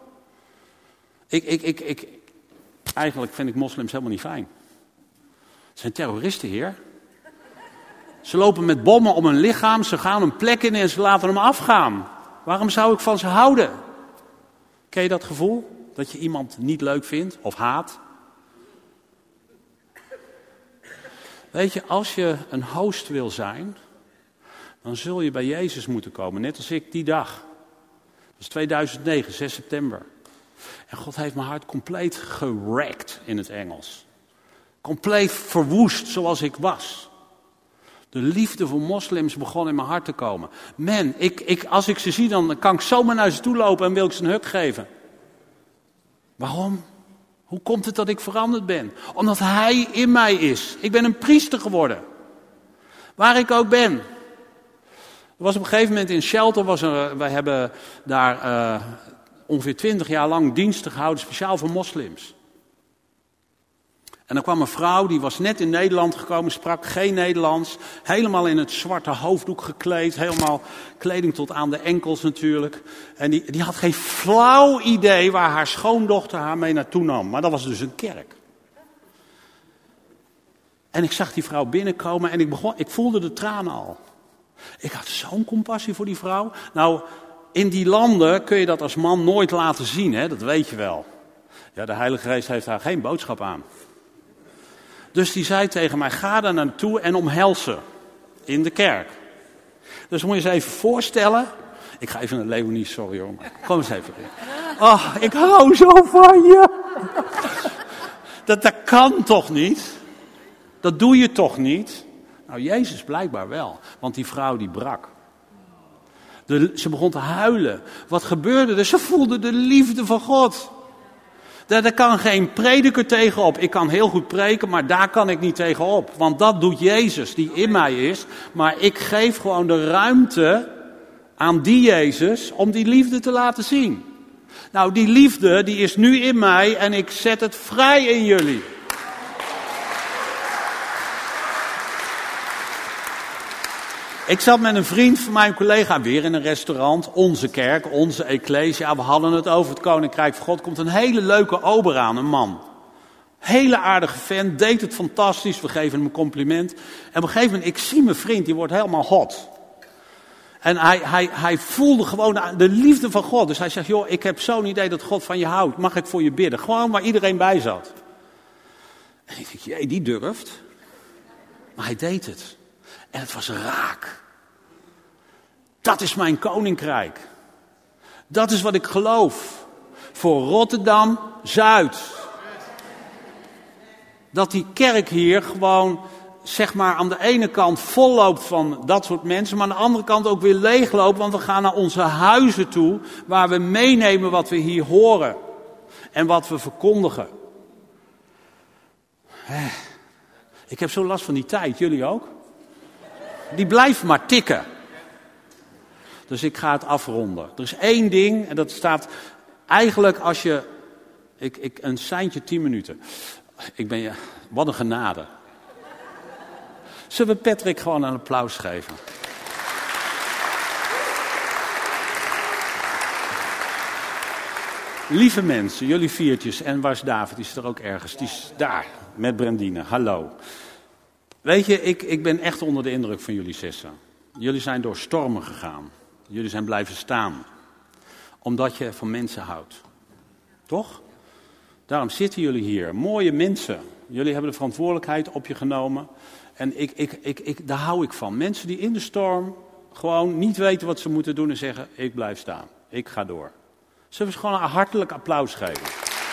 Eigenlijk vind ik moslims helemaal niet fijn. Het zijn terroristen, Heer. Ze lopen met bommen om hun lichaam, ze gaan een plek in en ze laten hem afgaan. Waarom zou ik van ze houden? Ken je dat gevoel? Dat je iemand niet leuk vindt of haat? Weet je, als je een host wil zijn, dan zul je bij Jezus moeten komen. Net als ik die dag. Dat is 2009, 6 september. En God heeft mijn hart compleet gerekt in het Engels. Compleet verwoest zoals ik was. De liefde voor moslims begon in mijn hart te komen. Man, als ik ze zie, dan kan ik zomaar naar ze toe lopen en wil ik ze een hug geven. Waarom? Hoe komt het dat ik veranderd ben? Omdat Hij in mij is. Ik ben een priester geworden. Waar ik ook ben. Er was op een gegeven moment in Shelter, wij hebben daar ongeveer 20 jaar lang diensten gehouden, speciaal voor moslims. En dan kwam een vrouw, die was net in Nederland gekomen, sprak geen Nederlands. Helemaal in het zwarte hoofddoek gekleed, helemaal kleding tot aan de enkels natuurlijk. En die had geen flauw idee waar haar schoondochter haar mee naartoe nam. Maar dat was dus een kerk. En ik zag die vrouw binnenkomen en ik voelde de tranen al. Ik had zo'n compassie voor die vrouw. Nou, in die landen kun je dat als man nooit laten zien, hè? Dat weet je wel. Ja, de Heilige Geest heeft daar geen boodschap aan. Dus die zei tegen mij, ga daar naartoe en omhels ze in de kerk. Dus moet je eens even voorstellen. Ik ga even naar Leonie, sorry hoor. Kom eens even. Oh, ik hou zo van je. Dat kan toch niet? Dat doe je toch niet? Nou, Jezus blijkbaar wel. Want die vrouw die brak. Ze begon te huilen. Wat gebeurde er? Ze voelde de liefde van God. Daar kan geen prediker tegenop. Ik kan heel goed preken, maar daar kan ik niet tegenop. Want dat doet Jezus, die in mij is. Maar ik geef gewoon de ruimte aan die Jezus om die liefde te laten zien. Nou, die liefde die is nu in mij en ik zet het vrij in jullie. Ik zat met een vriend van mijn collega weer in een restaurant. Onze kerk, onze Ecclesia. We hadden het over het Koninkrijk van God. Komt een hele leuke ober aan, een man. Hele aardige vent, deed het fantastisch. We geven hem een compliment. En op een gegeven moment, ik zie mijn vriend, die wordt helemaal hot. En hij voelde gewoon de liefde van God. Dus hij zegt, joh, ik heb zo'n idee dat God van je houdt. Mag ik voor je bidden? Gewoon waar iedereen bij zat. En ik denk, jee, die durft. Maar hij deed het. En het was raak. Dat is mijn koninkrijk. Dat is wat ik geloof. Voor Rotterdam-Zuid. Dat die kerk hier gewoon, zeg maar, aan de ene kant vol loopt van dat soort mensen. Maar aan de andere kant ook weer leeg loopt. Want we gaan naar onze huizen toe. Waar we meenemen wat we hier horen. En wat we verkondigen. Ik heb zo last van die tijd. Jullie ook? Die blijft maar tikken. Dus ik ga het afronden. Er is één ding, en dat staat eigenlijk als je... een seintje 10 minuten. Wat een genade. Zullen we Patrick gewoon een applaus geven? Lieve mensen, jullie viertjes. En waar is David? Die is er ook ergens. Die is daar, met Brandine. Hallo. Weet je, ik ben echt onder de indruk van jullie zessen. Jullie zijn door stormen gegaan. Jullie zijn blijven staan. Omdat je van mensen houdt. Toch? Daarom zitten jullie hier. Mooie mensen. Jullie hebben de verantwoordelijkheid op je genomen. En daar hou ik van. Mensen die in de storm gewoon niet weten wat ze moeten doen en zeggen, ik blijf staan. Ik ga door. Zullen we ze gewoon een hartelijk applaus geven?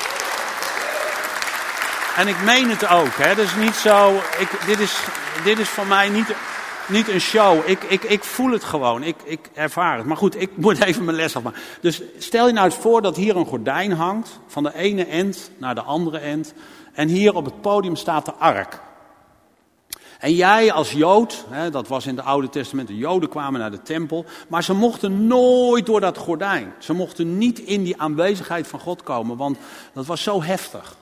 En ik meen het ook, hè. Dat is niet zo, dit is voor mij niet een show. Ik voel het gewoon, ik ervaar het. Maar goed, ik moet even mijn les afmaken. Dus stel je nou eens voor dat hier een gordijn hangt, van de ene end naar de andere end. En hier op het podium staat de ark. En jij als Jood, hè, dat was in het Oude Testament, de Joden kwamen naar de tempel. Maar ze mochten nooit door dat gordijn. Ze mochten niet in die aanwezigheid van God komen, want dat was zo heftig.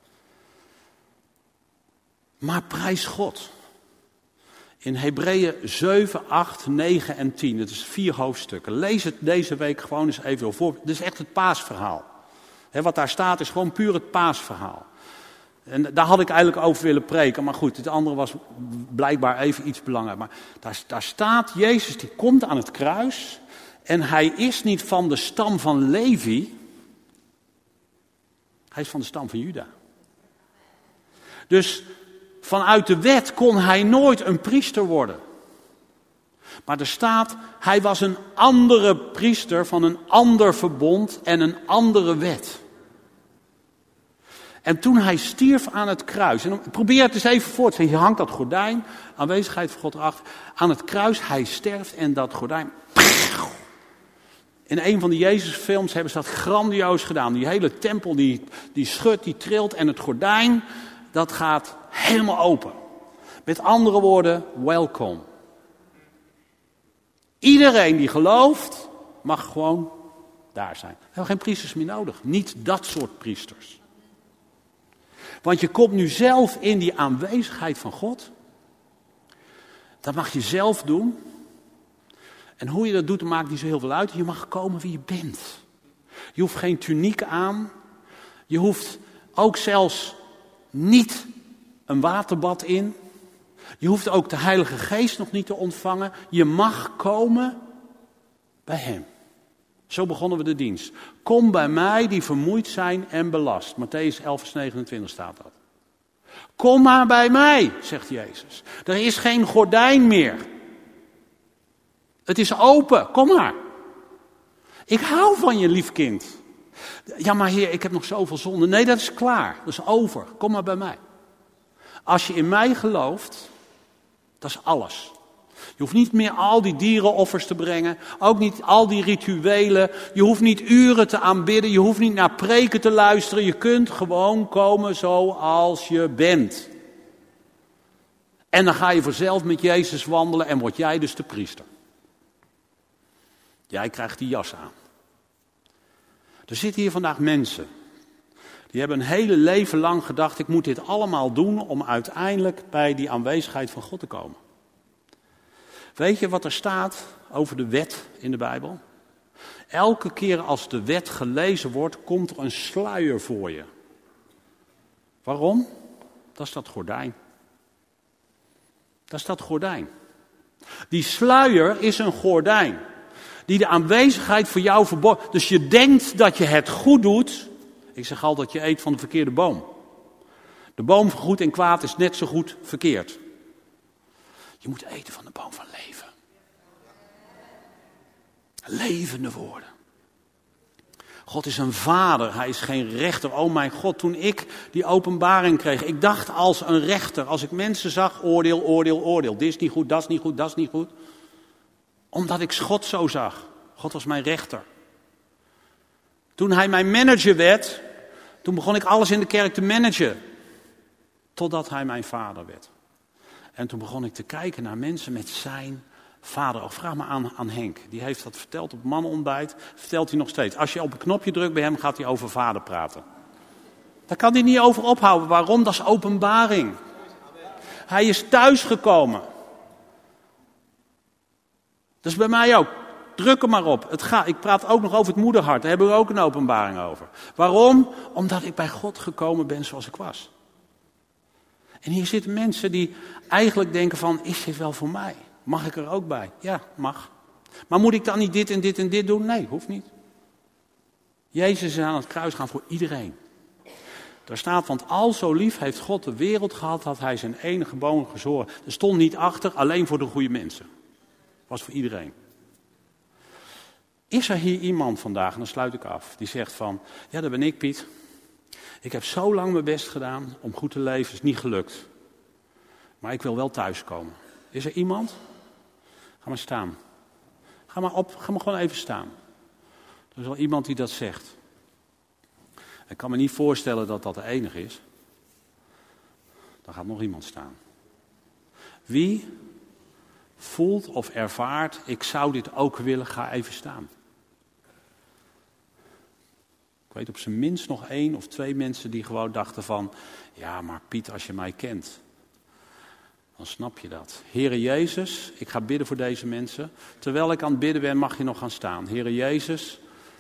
Maar prijs God. In Hebreeën 7, 8, 9 en 10. Het is 4 hoofdstukken. Lees het deze week gewoon eens even voor. Dit is echt het paasverhaal. Wat daar staat is gewoon puur het paasverhaal. En daar had ik eigenlijk over willen preken. Maar goed, het andere was blijkbaar even iets belangrijk. Maar daar staat, Jezus die komt aan het kruis. En hij is niet van de stam van Levi. Hij is van de stam van Juda. Dus vanuit de wet kon hij nooit een priester worden. Maar er staat, hij was een andere priester van een ander verbond en een andere wet. En toen hij stierf aan het kruis. En probeer het eens even voor te stellen. Je hangt dat gordijn, aanwezigheid van God erachter. Aan het kruis, hij sterft en dat gordijn. In een van de Jezusfilms hebben ze dat grandioos gedaan. Die hele tempel die schudt, die trilt. En het gordijn, dat gaat helemaal open. Met andere woorden, welkom. Iedereen die gelooft, mag gewoon daar zijn. We hebben geen priesters meer nodig. Niet dat soort priesters. Want je komt nu zelf in die aanwezigheid van God. Dat mag je zelf doen. En hoe je dat doet, dat maakt niet zo heel veel uit. Je mag komen wie je bent. Je hoeft geen tuniek aan. Je hoeft ook zelfs niet een waterbad in. Je hoeft ook de Heilige Geest nog niet te ontvangen. Je mag komen bij Hem. Zo begonnen we de dienst. Kom bij mij die vermoeid zijn en belast. Mattheüs 11 vers 29 staat dat. Kom maar bij mij, zegt Jezus. Er is geen gordijn meer. Het is open, kom maar. Ik hou van je, lief kind. Ja, maar Heer, ik heb nog zoveel zonde. Nee, dat is klaar. Dat is over. Kom maar bij mij. Als je in mij gelooft, dat is alles. Je hoeft niet meer al die dierenoffers te brengen. Ook niet al die rituelen. Je hoeft niet uren te aanbidden. Je hoeft niet naar preken te luisteren. Je kunt gewoon komen zoals je bent. En dan ga je vanzelf met Jezus wandelen en word jij dus de priester. Jij krijgt die jas aan. Er zitten hier vandaag mensen. Die hebben een hele leven lang gedacht, ik moet dit allemaal doen om uiteindelijk bij die aanwezigheid van God te komen. Weet je wat er staat over de wet in de Bijbel? Elke keer als de wet gelezen wordt, komt er een sluier voor je. Waarom? Dat is dat gordijn. Dat is dat gordijn. Die sluier is een gordijn. Die de aanwezigheid voor jou verborgen. Dus je denkt dat je het goed doet. Ik zeg altijd, je eet van de verkeerde boom. De boom van goed en kwaad is net zo goed verkeerd. Je moet eten van de boom van leven. Levende woorden. God is een vader, hij is geen rechter. Oh mijn God, toen ik die openbaring kreeg, ik dacht als een rechter. Als ik mensen zag, oordeel, oordeel, oordeel. Dit is niet goed, dat is niet goed, dat is niet goed. Omdat ik God zo zag. God was mijn rechter. Toen hij mijn manager werd, toen begon ik alles in de kerk te managen. Totdat hij mijn vader werd. En toen begon ik te kijken naar mensen met zijn vader. Of vraag maar aan Henk. Die heeft dat verteld op mannenontbijt. Vertelt hij nog steeds. Als je op een knopje drukt bij hem, gaat hij over vader praten. Daar kan hij niet over ophouden. Waarom? Dat is openbaring. Hij is thuisgekomen. Dat is bij mij ook. Druk er maar op. Ik praat ook nog over het moederhart. Daar hebben we ook een openbaring over. Waarom? Omdat ik bij God gekomen ben zoals ik was. En hier zitten mensen die eigenlijk denken van, is dit wel voor mij? Mag ik er ook bij? Ja, mag. Maar moet ik dan niet dit en dit en dit doen? Nee, hoeft niet. Jezus is aan het kruis gaan voor iedereen. Daar staat, want al zo lief heeft God de wereld gehad, dat hij zijn enige geboren gezoren. Er stond niet achter, alleen voor de goede mensen. Was voor iedereen. Is er hier iemand vandaag, en dan sluit ik af, die zegt van, ja, dat ben ik, Piet. Ik heb zo lang mijn best gedaan om goed te leven, is niet gelukt. Maar ik wil wel thuiskomen. Is er iemand? Ga maar staan. Ga maar gewoon even staan. Er is wel iemand die dat zegt. Ik kan me niet voorstellen dat dat de enige is. Dan gaat nog iemand staan. Wie voelt of ervaart, ik zou dit ook willen, ga even staan. Ik weet op zijn minst nog 1 of 2 mensen die gewoon dachten van, ja, maar Piet, als je mij kent, dan snap je dat. Heere Jezus, ik ga bidden voor deze mensen. Terwijl ik aan het bidden ben, mag je nog gaan staan. Heere Jezus,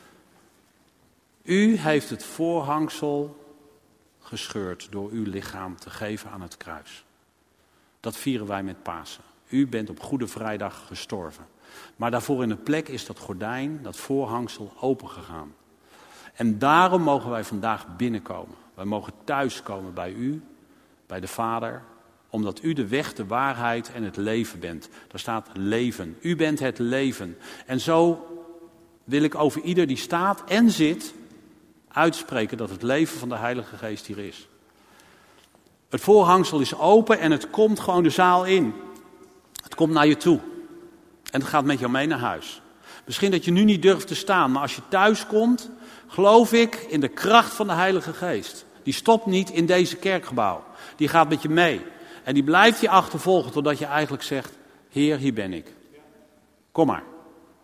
u heeft het voorhangsel gescheurd door uw lichaam te geven aan het kruis. Dat vieren wij met Pasen. U bent op Goede Vrijdag gestorven. Maar daarvoor in de plek is dat gordijn, dat voorhangsel opengegaan. En daarom mogen wij vandaag binnenkomen. Wij mogen thuiskomen bij u, bij de Vader, omdat u de weg, de waarheid en het leven bent. Daar staat leven. U bent het leven. En zo wil ik over ieder die staat en zit uitspreken dat het leven van de Heilige Geest hier is. Het voorhangsel is open en het komt gewoon de zaal in. Het komt naar je toe. En het gaat met jou mee naar huis. Misschien dat je nu niet durft te staan, maar als je thuis komt, geloof ik in de kracht van de Heilige Geest. Die stopt niet in deze kerkgebouw. Die gaat met je mee. En die blijft je achtervolgen totdat je eigenlijk zegt, Heer, hier ben ik. Kom maar.